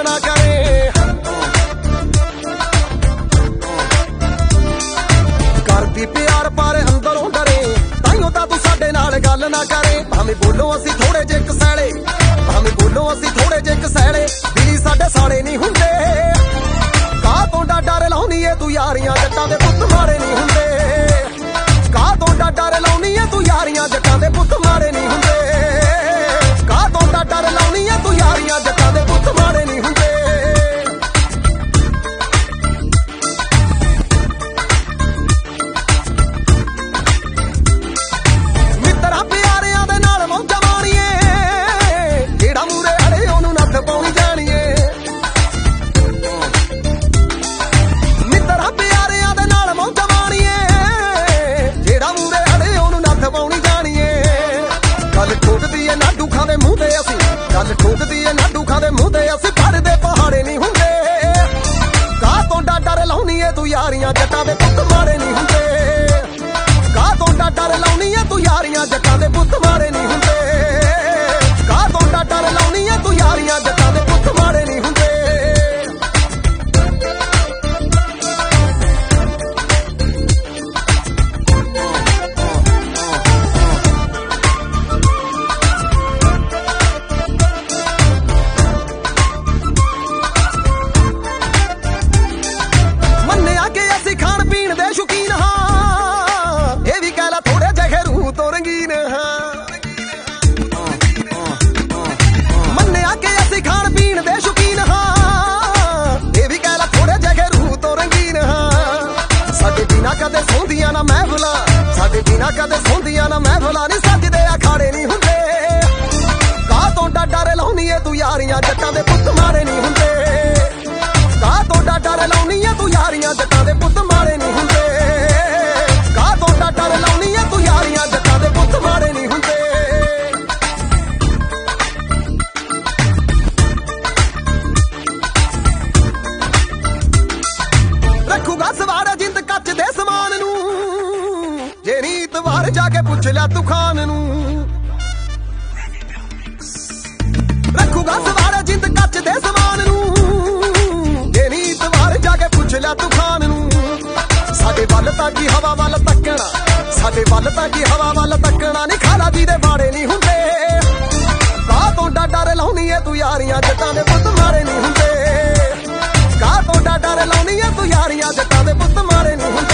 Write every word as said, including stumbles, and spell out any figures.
ना करे। करदी प्यार पर अंदरों डरे, ताइयों तां तू साडे नाल गल ना करे। भावें बोलो असीं थोड़े जे कसैले, भावें बोलो असीं थोड़े जे कसैले, दिली साडे साले नहीं हुंदे। काह तों डर लाउणी ऐ तू यारियां, जट्टां दे पुत्त माड़े नहीं हुंदे। काह तों डर लाउणी ऐ तू यारियां, जट्टां दे पुत्त माड़े नहीं हुंदे। काह तों डर लाउणी ऐ तू यारियां, जट्टां दे पुत्त माड़े नहीं हुंदे। मित्तरां प्यारियां दे नाल मौजां माणीए, जेड़ा मूरे अड़े ओनू नੱਥ पाउणी जाणीए। मित्तरां प्यारियां दे नाल मौजां माणीए, जेड़ा मूरे अड़े ओनू नੱਥ पाउणी जाणीए। गल ठोकदी ऐ नाडू खां दे मूंह ते असीं, गल ठोकदी ऐ नाडू खां दे मूंह ते असीं, भरदे पहाड़े नहीं हुंदे। काह तों डर लाउणी ऐ तू यारियां, जट्टां दे पुत्त माड़े नहीं हुंदे। काह तों डर लाउणी ऐ तू यारियां, जट्टां दे पुत्त माड़े नहीं हुंदे। काह तों डर लाउणी ऐ तू यारियां, जट्टां दे पुत्त माड़े नहीं हुंदे। मन्निया कि असीं खाण पीण दे शौकीन हां, ये भी कह ला थोड़े जे रूह तो रंगीन हां। मन्निया कि असीं खाण पीण दे शौकीन हां, ये भी कह ला थोड़े जे रूह तो रंगीन हां। साडे बिना कदे सौंदियां ना महफिलां, साडे बिना कदे सौंदियां ना महफिलां, नी सजदे अखाड़े नहीं हुंदे। काह तों डर लाउणी ऐ तू यारियां, जट्टां दे पुत्त माड़े नहीं हुंदे। काह तों डर लाउणी ऐ तू यारियां, जट्टां दे पुत्त माड़े नहीं हुंदे। काह तों डर लाउणी ऐ तू यारियां, जट्टां दे पुत्त माड़े नहीं हुंदे। रखूगा सवार जिंद कच दे समान नू, जे नीत वार जाके पुछ लिया तू खान नू। रखूगा सवार जिंद कच दे समान नू, जे नीत वार जाके पुछ लिया तू खान नू। साडे वल तां की हवा वल तकना, साडे वल तां की हवा वल तकना, नी खाला जी दे बाड़े नहीं हुंदे। काह तों डर लाउणी ऐ तू यारियां, जट्टां दे पुत्त माड़े नहीं हुंदे। काह तों डर लाउणी ऐ तू यारियां, जट्टां दे पुत्त माड़े नहीं हुंदे।